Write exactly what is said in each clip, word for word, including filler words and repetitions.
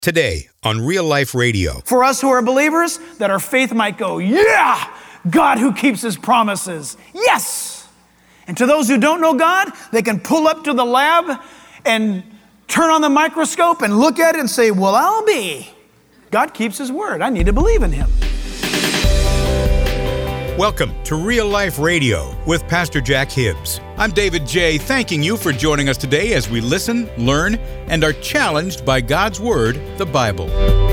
Today on Real Life Radio. For us who are believers, that our faith might go, yeah, God who keeps his promises, yes. And to those who don't know God, they can pull up to the lab and turn on the microscope and look at it and say, well, I'll be. God keeps his word. I need to believe in him. Welcome to Real Life Radio with Pastor Jack Hibbs. I'm David J., thanking you for joining us today as we listen, learn, and are challenged by God's Word, the Bible.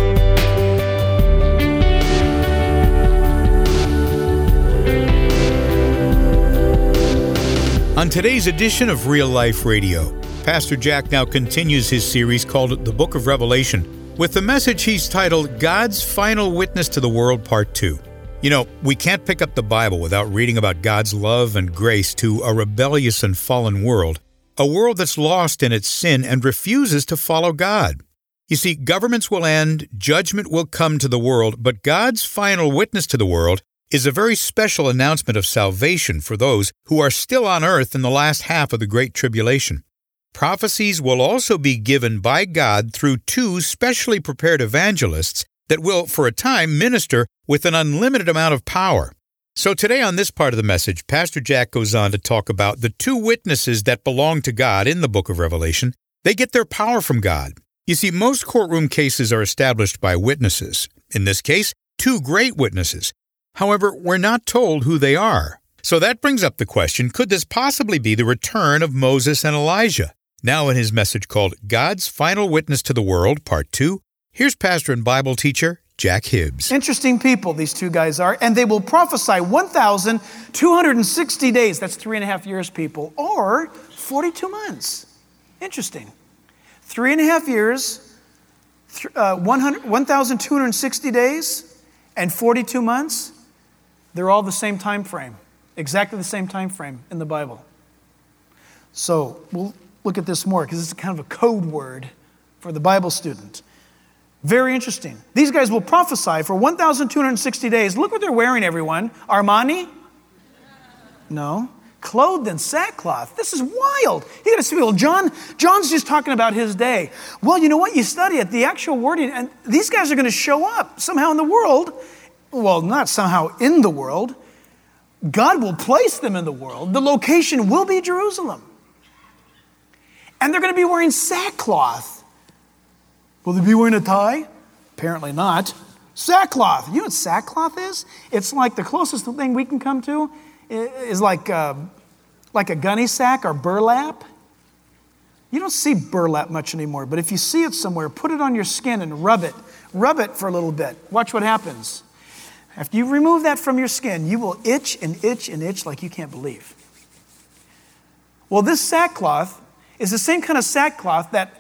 On today's edition of Real Life Radio, Pastor Jack now continues his series called The Book of Revelation with the message he's titled God's Final Witness to the World, Part two. You know, we can't pick up the Bible without reading about God's love and grace to a rebellious and fallen world, a world that's lost in its sin and refuses to follow God. You see, governments will end, judgment will come to the world, but God's final witness to the world is a very special announcement of salvation for those who are still on earth in the last half of the Great Tribulation. Prophecies will also be given by God through two specially prepared evangelists that will, for a time, minister with an unlimited amount of power. So today on this part of the message, Pastor Jack goes on to talk about the two witnesses that belong to God in the book of Revelation. They get their power from God. You see, most courtroom cases are established by witnesses. In this case, two great witnesses. However, we're not told who they are. So that brings up the question, could this possibly be the return of Moses and Elijah? Now in his message called God's Final Witness to the World, Part two, here's pastor and Bible teacher Jack Hibbs. Interesting people these two guys are, and they will prophesy one thousand two hundred sixty days. That's three and a half years, people, or forty-two months. Interesting. Three and a half years, uh, one thousand two hundred sixty days, and forty-two months. They're all the same time frame, exactly the same time frame in the Bible. So we'll look at this more because it's kind of a code word for the Bible student. Very interesting. These guys will prophesy for one thousand two hundred sixty days. Look what they're wearing, everyone. Armani? No. Clothed in sackcloth. This is wild. You got to see, well, John, John's just talking about his day. Well, you know what? You study it, the actual wording, and these guys are going to show up somehow in the world. Well, not somehow in the world. God will place them in the world. The location will be Jerusalem. And they're going to be wearing sackcloth. Will they be wearing a tie? Apparently not. Sackcloth. You know what sackcloth is? It's like the closest thing we can come to is like a, like a gunny sack or burlap. You don't see burlap much anymore, but if you see it somewhere, put it on your skin and rub it. Rub it for a little bit. Watch what happens. After you remove that from your skin, you will itch and itch and itch like you can't believe. Well, this sackcloth is the same kind of sackcloth that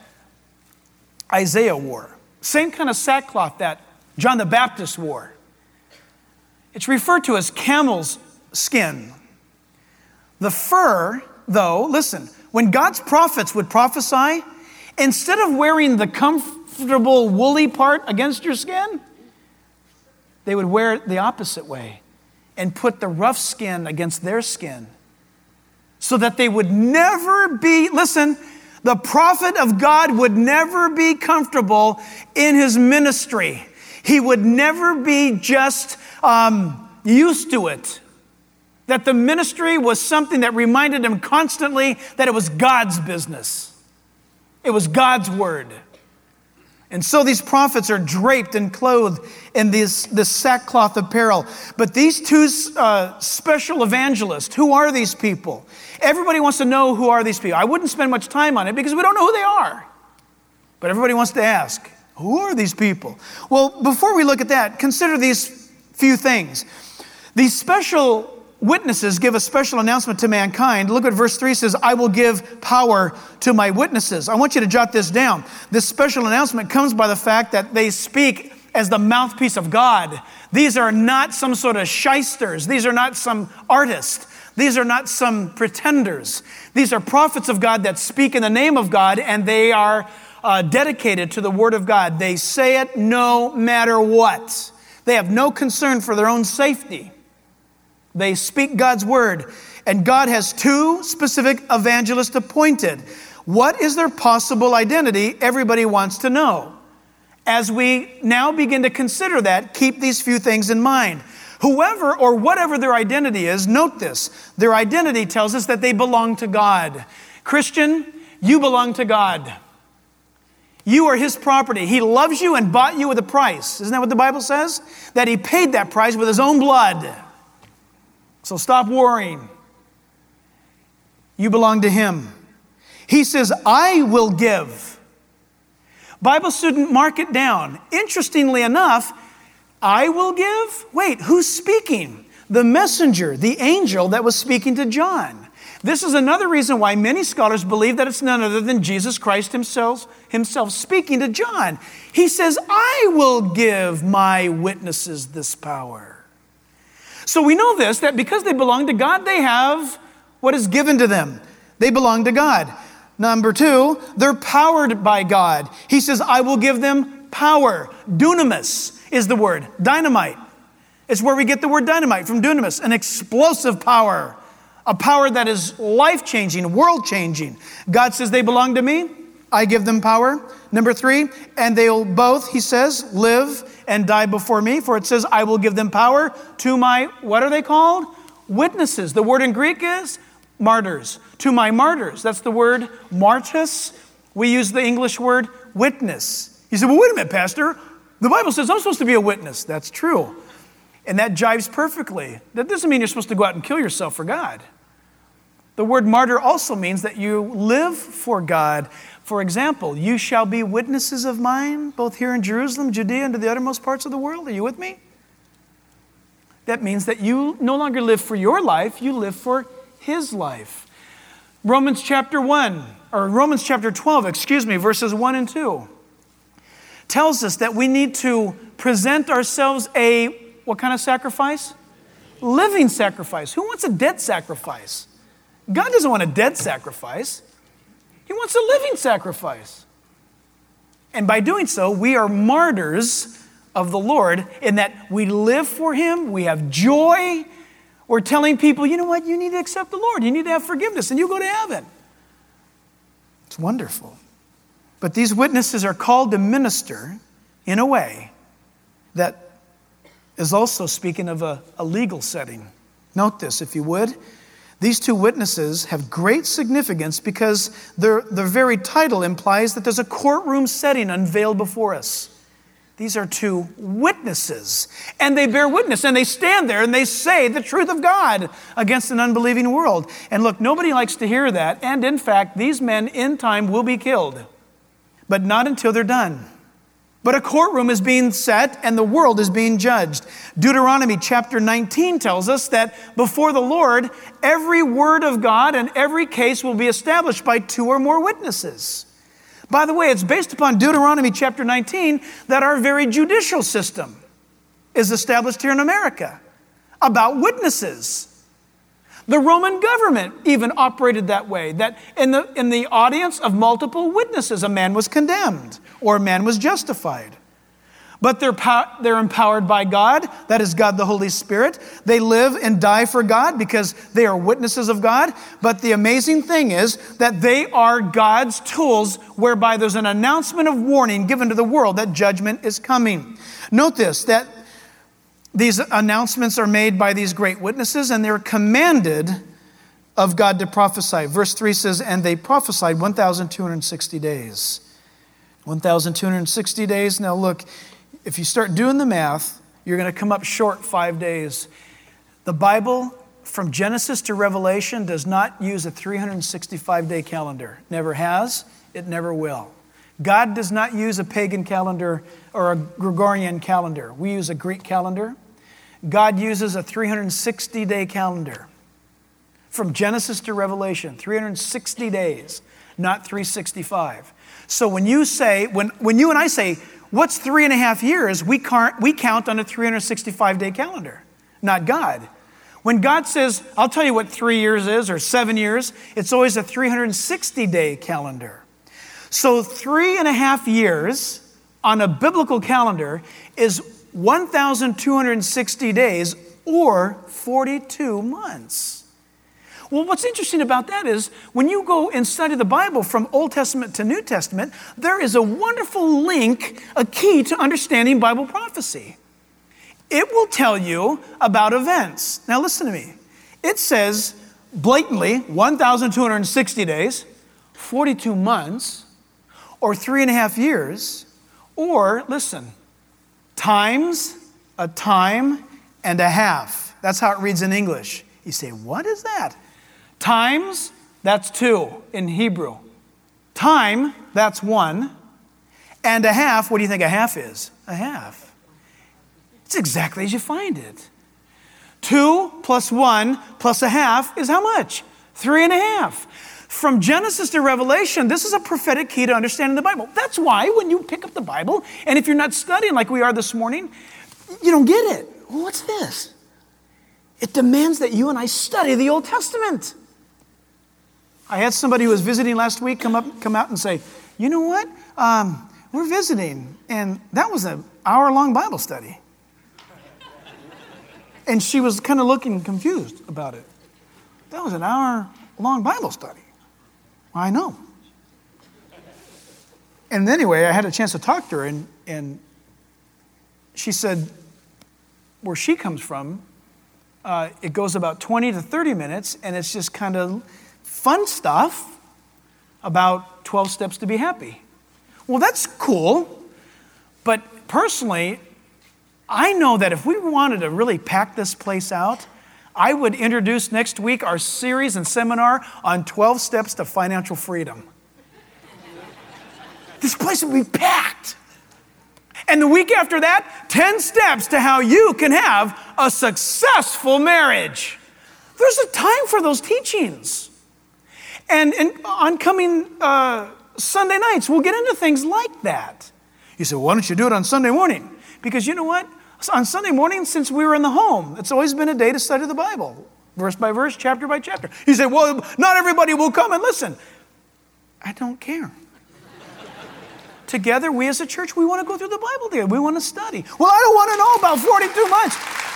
Isaiah wore. Same kind of sackcloth that John the Baptist wore. It's referred to as camel's skin. The fur, though, listen, when God's prophets would prophesy, instead of wearing the comfortable woolly part against your skin, they would wear it the opposite way and put the rough skin against their skin so that they would never be, listen, the prophet of God would never be comfortable in his ministry. He would never be just um, used to it. That the ministry was something that reminded him constantly that it was God's business. It was God's word. And so these prophets are draped and clothed in this, this sackcloth apparel. But these two uh, special evangelists, who are these people? Everybody wants to know who are these people. I wouldn't spend much time on it because we don't know who they are. But everybody wants to ask, who are these people? Well, before we look at that, consider these few things. These special witnesses give a special announcement to mankind. Look what verse three says, I will give power to my witnesses. I want you to jot this down. This special announcement comes by the fact that they speak as the mouthpiece of God. These are not some sort of shysters. These are not some artists. These are not some pretenders. These are prophets of God that speak in the name of God, and they are uh, dedicated to the word of God. They say it no matter what. They have no concern for their own safety. They speak God's word. And God has two specific evangelists appointed. What is their possible identity? Everybody wants to know. As we now begin to consider that, keep these few things in mind. Whoever or whatever their identity is, note this. Their identity tells us that they belong to God. Christian, you belong to God. You are His property. He loves you and bought you with a price. Isn't that what the Bible says? That He paid that price with His own blood. So stop worrying. You belong to Him. He says, I will give. Bible student, mark it down. Interestingly enough, I will give? Wait, who's speaking? The messenger, the angel that was speaking to John. This is another reason why many scholars believe that it's none other than Jesus Christ himself, himself speaking to John. He says, I will give my witnesses this power. So we know this, that because they belong to God, they have what is given to them. They belong to God. Number two, they're powered by God. He says, I will give them power. Dunamis is the word. Dynamite. It's where we get the word dynamite from dunamis, an explosive power. A power that is life-changing, world-changing. God says they belong to me. I give them power. Number three, and they'll both, he says, live and die before me. For it says, I will give them power to my, what are they called? Witnesses. The word in Greek is martyrs. To my martyrs. That's the word martus. We use the English word witness. You say, well, wait a minute, Pastor. The Bible says I'm supposed to be a witness. That's true. And that jives perfectly. That doesn't mean you're supposed to go out and kill yourself for God. The word martyr also means that you live for God. For example, you shall be witnesses of mine, both here in Jerusalem, Judea, and to the uttermost parts of the world. Are you with me? That means that you no longer live for your life, you live for His life. Romans chapter one, or Romans chapter twelve, excuse me, verses one and two, tells us that we need to present ourselves a, what kind of sacrifice? Living sacrifice. Who wants a dead sacrifice? God doesn't want a dead sacrifice. He wants a living sacrifice. And by doing so, we are martyrs of the Lord in that we live for Him, we have joy. We're telling people, you know what, you need to accept the Lord. You need to have forgiveness and you go to heaven. It's wonderful. But these witnesses are called to minister in a way that is also speaking of a, a legal setting. Note this, if you would. These two witnesses have great significance because their, their very title implies that there's a courtroom setting unveiled before us. These are two witnesses, and they bear witness, and they stand there and they say the truth of God against an unbelieving world. And look, nobody likes to hear that, and in fact, these men in time will be killed, but not until they're done. But a courtroom is being set and the world is being judged. Deuteronomy chapter nineteen tells us that before the Lord, every word of God and every case will be established by two or more witnesses. By the way, it's based upon Deuteronomy chapter nineteen that our very judicial system is established here in America about witnesses. The Roman government even operated that way, that in the, in the audience of multiple witnesses, a man was condemned or a man was justified. But they're, they're empowered by God, that is God the Holy Spirit. They live and die for God because they are witnesses of God. But the amazing thing is that they are God's tools whereby there's an announcement of warning given to the world that judgment is coming. Note this, that these announcements are made by these great witnesses, and they're commanded of God to prophesy. Verse three says, and they prophesied one thousand two hundred sixty days. one thousand two hundred sixty days. Now look, if you start doing the math, you're going to come up short five days. The Bible, from Genesis to Revelation, does not use a three hundred sixty-five day calendar. Never has, it never will. God does not use a pagan calendar or a Gregorian calendar. We use a Greek calendar. God uses a three hundred sixty day calendar. From Genesis to Revelation, three hundred sixty days, not three hundred sixty-five. So when you say, when, when you and I say, what's three and a half years, we can't, we count on a three hundred sixty-five day calendar, not God. When God says, I'll tell you what three years is or seven years, it's always a three hundred sixty day calendar. So three and a half years on a biblical calendar is one thousand two hundred sixty days or forty-two months. Well, what's interesting about that is when you go and study the Bible from Old Testament to New Testament, there is a wonderful link, a key to understanding Bible prophecy. It will tell you about events. Now listen to me. It says blatantly one thousand two hundred sixty days, forty-two months, or three and a half years, or listen, times, a time, and a half. That's how it reads in English. You say, what is that? Times, that's two in Hebrew. Time, that's one. And a half, what do you think a half is? A half. It's exactly as you find it. Two plus one plus a half is how much? Three and a half. From Genesis to Revelation, this is a prophetic key to understanding the Bible. That's why when you pick up the Bible, and if you're not studying like we are this morning, you don't get it. Well, what's this? It demands that you and I study the Old Testament. I had somebody who was visiting last week come up, come out and say, you know what? Um, we're visiting, and that was an hour-long Bible study. And she was kind of looking confused about it. That was an hour-long Bible study. I know. And anyway, I had a chance to talk to her, and, and she said where she comes from, uh, it goes about twenty to thirty minutes, and it's just kind of fun stuff about twelve steps to be happy. Well, that's cool, but personally, I know that if we wanted to really pack this place out, I would introduce next week our series and seminar on twelve steps to financial freedom. This place would be packed. And the week after that, ten steps to how you can have a successful marriage. There's a time for those teachings. And, and on coming uh, Sunday nights, we'll get into things like that. You say, well, why don't you do it on Sunday morning? Because you know what? On Sunday morning, since we were in the home, it's always been a day to study the Bible, verse by verse, chapter by chapter. You say, well, not everybody will come and listen. I don't care. Together, we as a church, we want to go through the Bible together. We want to study. Well, I don't want to know about forty-two months.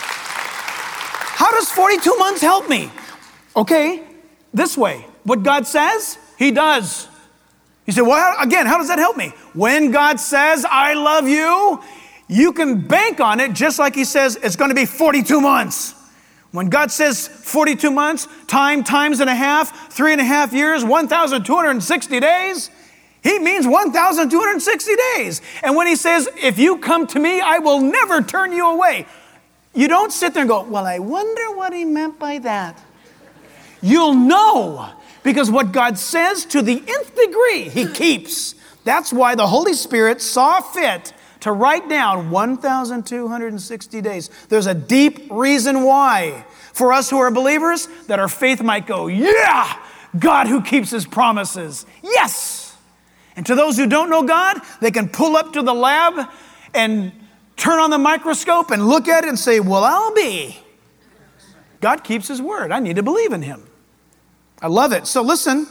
How does forty-two months help me? Okay, this way. What God says, He does. You say, well, how, again, how does that help me? When God says, I love you, you can bank on it just like He says it's going to be forty-two months. When God says forty-two months, time, times and a half, three and a half years, one thousand two hundred sixty days, He means one thousand two hundred sixty days. And when He says, if you come to me, I will never turn you away, you don't sit there and go, well, I wonder what He meant by that. You'll know, because what God says to the nth degree, He keeps. That's why the Holy Spirit saw fit to write down one thousand two hundred sixty days. There's a deep reason why. For us who are believers, that our faith might go, yeah, God who keeps His promises. Yes. And to those who don't know God, they can pull up to the lab and turn on the microscope and look at it and say, well, I'll be. God keeps His word. I need to believe in Him. I love it. So listen,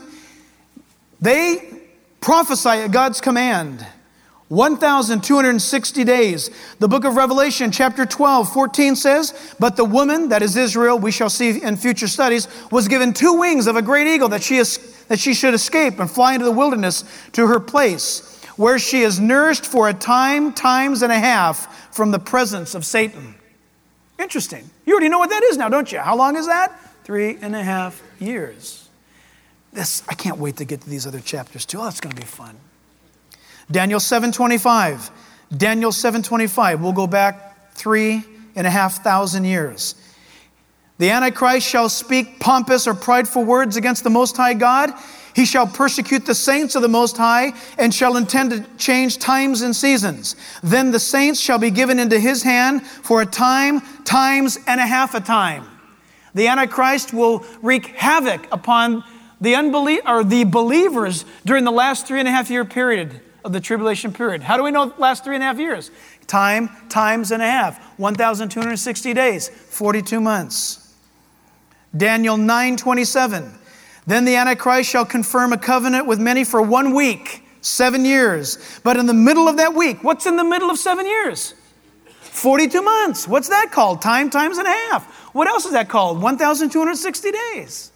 they prophesy at God's command. one thousand two hundred sixty days. The book of Revelation, chapter twelve, fourteen says, but the woman, that is Israel, we shall see in future studies, was given two wings of a great eagle that she, is, that she should escape and fly into the wilderness to her place, where she is nourished for a time, times and a half from the presence of Satan. Interesting. You already know what that is now, don't you? How long is that? Three and a half years. This, I can't wait to get to these other chapters too. Oh, it's going to be fun. Daniel seven twenty-five. Daniel seven twenty-five. We'll go back three and a half thousand years. The Antichrist shall speak pompous or prideful words against the Most High God. He shall persecute the saints of the Most High and shall intend to change times and seasons. Then the saints shall be given into his hand for a time, times, and a half a time. The Antichrist will wreak havoc upon the unbelie- or the believers during the last three and a half year period of the tribulation period. How do we know the last three and a half years? Time, times and a half. one thousand two hundred sixty days, forty-two months. Daniel nine twenty-seven. Then the Antichrist shall confirm a covenant with many for one week, seven years. But in the middle of that week, what's in the middle of seven years? forty-two months. What's that called? Time, times and a half. What else is that called? one thousand two hundred sixty days.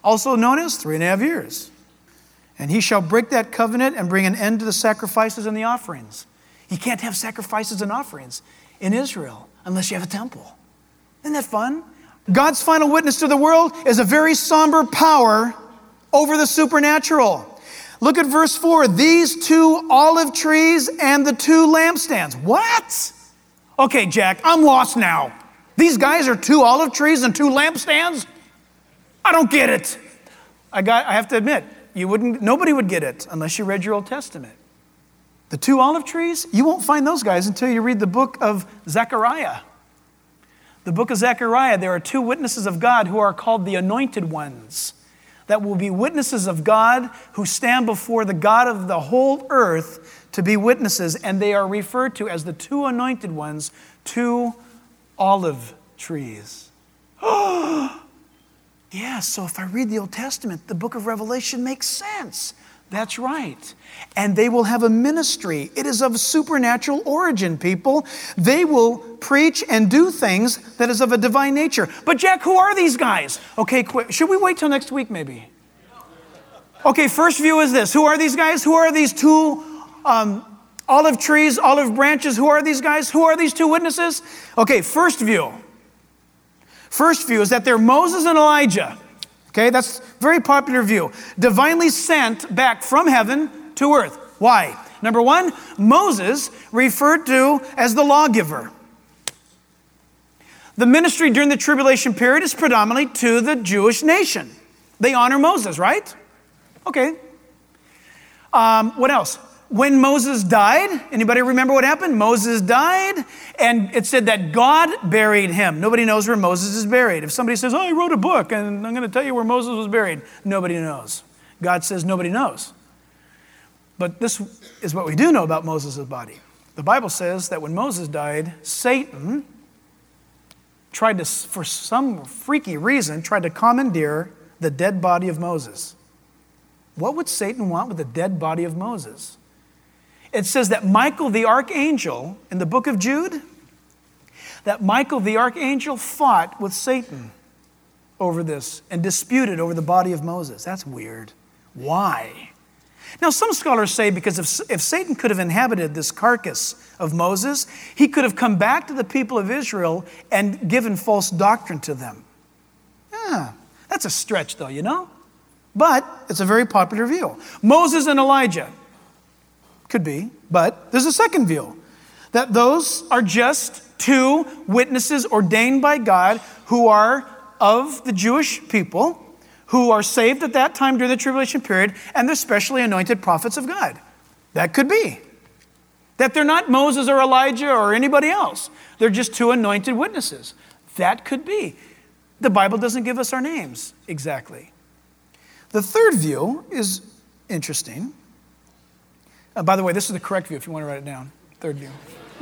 also known as three and a half years. And he shall break that covenant and bring an end to the sacrifices and the offerings. You can't have sacrifices and offerings in Israel unless you have a temple. Isn't that fun? God's final witness to the world is a very somber power over the supernatural. Look at verse four. These two olive trees and the two lampstands. What? Okay, Jack, I'm lost now. These guys are two olive trees and two lampstands? I don't get it. I got. I have to admit, you wouldn't. Nobody would get it unless you read your Old Testament. The two olive trees, you won't find those guys until you read the book of Zechariah. The book of Zechariah, there are two witnesses of God who are called the anointed ones, that will be witnesses of God who stand before the God of the whole earth to be witnesses, and they are referred to as the two anointed ones, two olive trees. Yeah, so if I read the Old Testament, the book of Revelation makes sense. That's right. And they will have a ministry. It is of supernatural origin, people. They will preach and do things that is of a divine nature. But Jack, who are these guys? Okay, quick. Should we wait till next week maybe? Okay, first view is this. Who are these guys? Who are these two um, olive trees, olive branches? Who are these guys? Who are these two witnesses? Okay, first view. First view is that they're Moses and Elijah. Okay, that's a very popular view. Divinely sent back from heaven to earth. Why? Number one, Moses referred to as the lawgiver. The ministry during the tribulation period is predominantly to the Jewish nation. They honor Moses, right? Okay. Um, what else? When Moses died, anybody remember what happened? Moses died, and it said that God buried him. Nobody knows where Moses is buried. If somebody says, oh, I wrote a book, and I'm going to tell you where Moses was buried, nobody knows. God says nobody knows. But this is what we do know about Moses' body. The Bible says that when Moses died, Satan tried to, for some freaky reason, tried to commandeer the dead body of Moses. What would Satan want with the dead body of Moses? It says that Michael the archangel, in the book of Jude, that Michael the archangel fought with Satan over this and disputed over the body of Moses. That's weird. Why? Now, some scholars say because if, if Satan could have inhabited this carcass of Moses, he could have come back to the people of Israel and given false doctrine to them. Yeah, that's a stretch though, you know? But it's a very popular view. Moses and Elijah. Could be, but there's a second view, that those are just two witnesses ordained by God who are of the Jewish people, who are saved at that time during the tribulation period, and they're specially anointed prophets of God. That could be. That they're not Moses or Elijah or anybody else. They're just two anointed witnesses. That could be. The Bible doesn't give us our names exactly. The third view is interesting. Uh, by the way, this is the correct view if you want to write it down. Third view.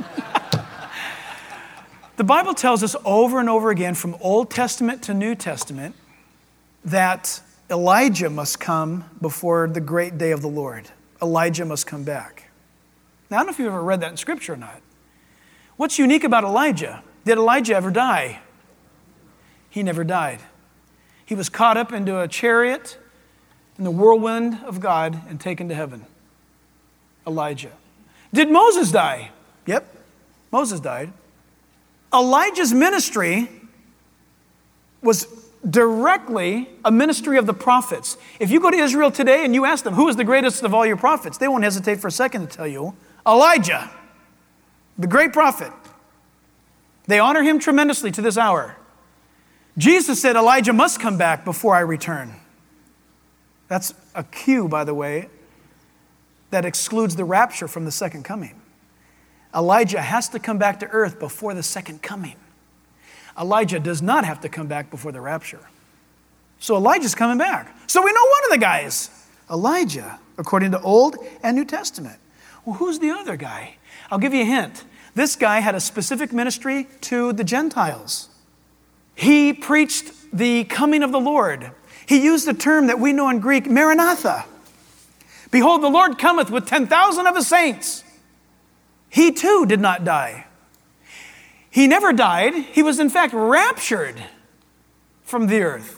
The Bible tells us over and over again from Old Testament to New Testament that Elijah must come before the great day of the Lord. Elijah must come back. Now, I don't know if you've ever read that in Scripture or not. What's unique about Elijah? Did Elijah ever die? He never died. He was caught up into a chariot in the whirlwind of God and taken to heaven. Elijah. Did Moses die? Yep, Moses died. Elijah's ministry was directly a ministry of the prophets. If you go to Israel today and you ask them, who is the greatest of all your prophets? They won't hesitate for a second to tell you, Elijah, the great prophet. They honor him tremendously to this hour. Jesus said, Elijah must come back before I return. That's a cue, by the way, that excludes the rapture from the second coming. Elijah has to come back to earth before the second coming. Elijah does not have to come back before the rapture. So Elijah's coming back. So we know one of the guys, Elijah, according to Old and New Testament. Well, who's the other guy? I'll give you a hint. This guy had a specific ministry to the Gentiles. He preached the coming of the Lord. He used the term that we know in Greek, Maranatha. Behold, the Lord cometh with ten thousand of his saints. He too did not die. He never died. He was in fact raptured from the earth.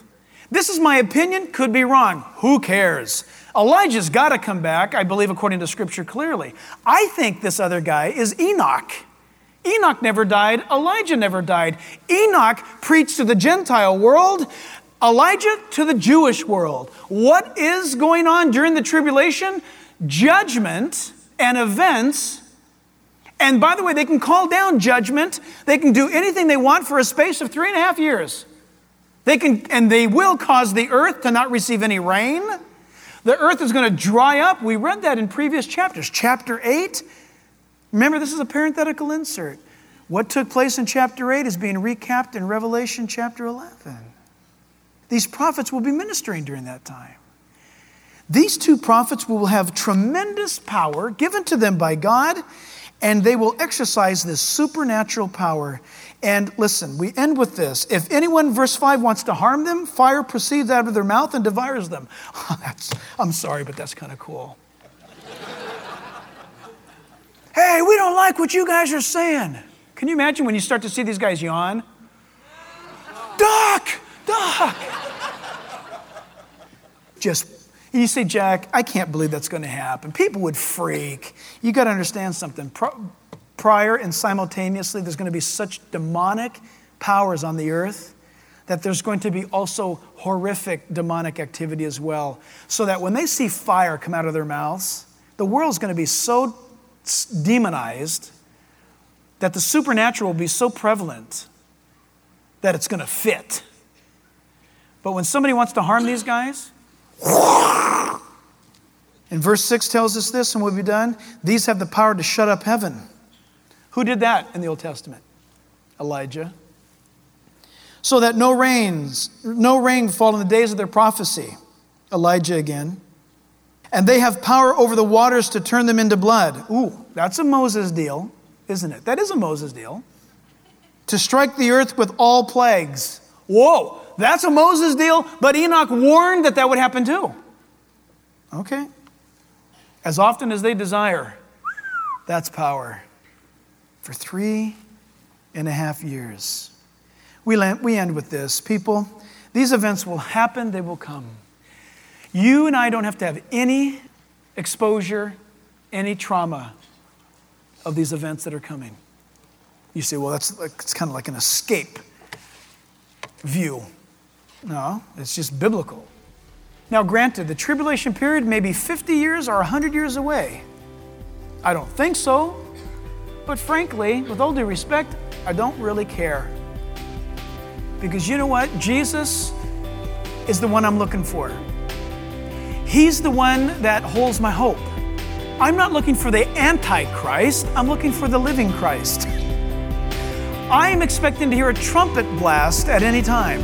This is my opinion, could be wrong. Who cares? Elijah's got to come back, I believe, according to Scripture clearly. I think this other guy is Enoch. Enoch never died. Elijah never died. Enoch preached to the Gentile world. Elijah to the Jewish world. What is going on during the tribulation? Judgment and events. And by the way, they can call down judgment. They can do anything they want for a space of three and a half years. They can, and they will cause the earth to not receive any rain. The earth is going to dry up. We read that in previous chapters. Chapter eight, remember this is a parenthetical insert. What took place in chapter eight is being recapped in Revelation chapter eleven. These prophets will be ministering during that time. These two prophets will have tremendous power given to them by God, and they will exercise this supernatural power. And listen, we end with this. If anyone, verse five, wants to harm them, fire proceeds out of their mouth and devours them. Oh, that's, I'm sorry, but that's kind of cool. Hey, we don't like what you guys are saying. Can you imagine when you start to see these guys yawn? Duck! Duck! Just, you say, Jack, I can't believe that's going to happen. People would freak. You got to understand something. Pro- prior and simultaneously, there's going to be such demonic powers on the earth that there's going to be also horrific demonic activity as well. So that when they see fire come out of their mouths, the world's going to be so demonized that the supernatural will be so prevalent that it's going to fit. But when somebody wants to harm these guys, and verse six tells us this, and we'll be done. These have the power to shut up heaven. Who did that in the Old Testament? Elijah. So that no rains, no rain fall in the days of their prophecy. Elijah again. And they have power over the waters to turn them into blood. Ooh, that's a Moses deal, isn't it? That is a Moses deal. To strike the earth with all plagues. Whoa, that's a Moses deal, but Enoch warned that that would happen too. Okay. As often as they desire, that's power. For three and a half years. We land, we end with this. People, these events will happen, they will come. You and I don't have to have any exposure, any trauma of these events that are coming. You say, well, that's like, it's kind of like an escape view. No, it's just biblical. Now, granted, the tribulation period may be fifty years or one hundred years away. I don't think so. But frankly, with all due respect, I don't really care. Because you know what? Jesus is the one I'm looking for. He's the one that holds my hope. I'm not looking for the Antichrist. I'm looking for the living Christ. I am expecting to hear a trumpet blast at any time.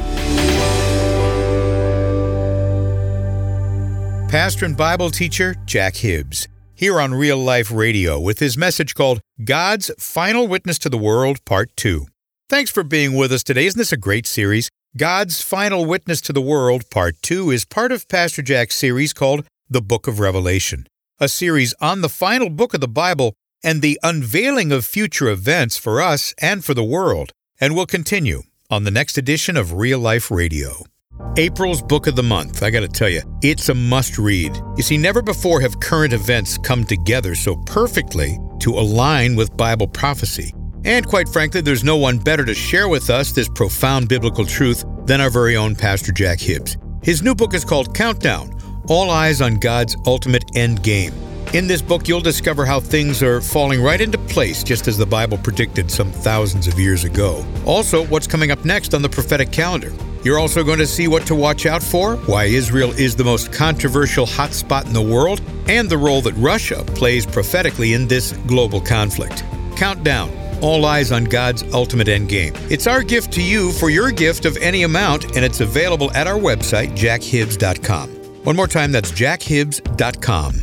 Pastor and Bible teacher Jack Hibbs, here on Real Life Radio with his message called God's Final Witness to the World, Part two. Thanks for being with us today. Isn't this a great series? God's Final Witness to the World, Part two is part of Pastor Jack's series called The Book of Revelation, a series on the final book of the Bible and the unveiling of future events for us and for the world. And we'll continue on the next edition of Real Life Radio. April's Book of the Month, I gotta tell you, it's a must-read. You see, never before have current events come together so perfectly to align with Bible prophecy. And quite frankly, there's no one better to share with us this profound biblical truth than our very own Pastor Jack Hibbs. His new book is called Countdown, All Eyes on God's Ultimate End Game. In this book, you'll discover how things are falling right into place, just as the Bible predicted some thousands of years ago. Also, what's coming up next on the prophetic calendar. You're also going to see what to watch out for, why Israel is the most controversial hotspot in the world, and the role that Russia plays prophetically in this global conflict. Countdown, All Eyes on God's Ultimate Endgame. It's our gift to you for your gift of any amount, and it's available at our website, jack hibbs dot com. One more time, that's jack hibbs dot com.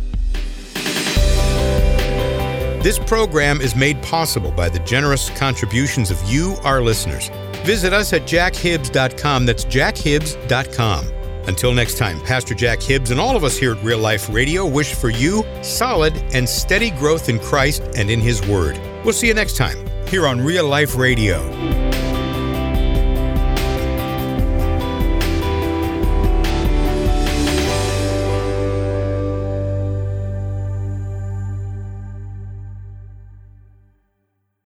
This program is made possible by the generous contributions of you, our listeners. Visit us at jack hibbs dot com. That's jack hibbs dot com. Until next time, Pastor Jack Hibbs and all of us here at Real Life Radio wish for you solid and steady growth in Christ and in His Word. We'll see you next time here on Real Life Radio.